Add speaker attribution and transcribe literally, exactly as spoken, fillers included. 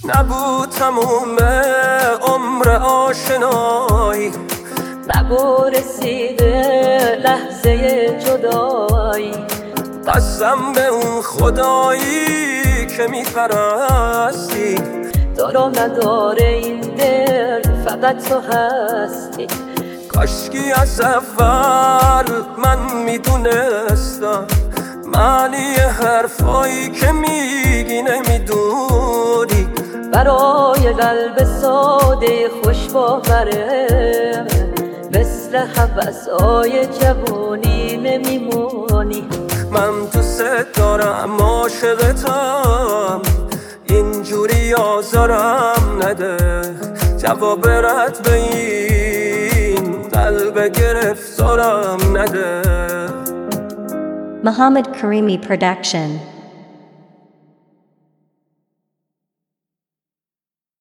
Speaker 1: نبود تموم عمر آشنایی،
Speaker 2: نگو رسیده لحظه جدایی.
Speaker 1: قسم به اون خدایی که میپرستی،
Speaker 2: دارو نداره این دل فقط تو هستی.
Speaker 1: کاشکی از اول من میدونستم معنی حرفایی که میگی نمیدونی.
Speaker 2: برای قلب ساده خوش باوره، مثل هوسای جوانی نمیمونی.
Speaker 1: من دوست دارم عاشقتم، اینجوری آزارم نده. جواب رد به این قلب گرفتارم نده.
Speaker 3: Muhammad Karimi Production.